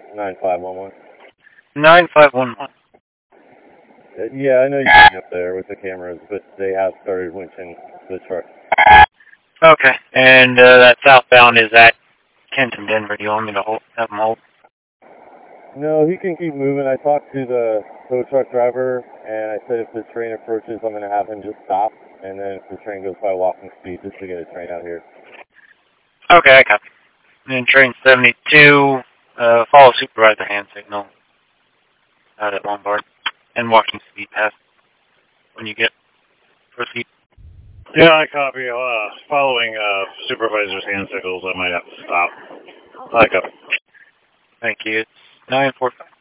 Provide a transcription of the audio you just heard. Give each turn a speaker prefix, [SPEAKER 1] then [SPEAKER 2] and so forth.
[SPEAKER 1] 9511.
[SPEAKER 2] 9511.
[SPEAKER 1] Yeah, I know you can get up there with the cameras, but they have started winching the truck.
[SPEAKER 2] Okay, and that southbound is at Kenton, Denver. Do you want me to have them hold?
[SPEAKER 1] No, he can keep moving. I talked to the tow truck driver, and I said if the train approaches, I'm going to have him just stop, and then if the train goes by walking speed, just to get a train out here.
[SPEAKER 2] Okay, I copy. And train 72, follow supervisor hand signal out at Lombard, and walking speed pass when you get proceed.
[SPEAKER 3] Yeah, I copy. Following supervisor's hand signals, I might have to stop. I copy.
[SPEAKER 2] Thank you. It's 945.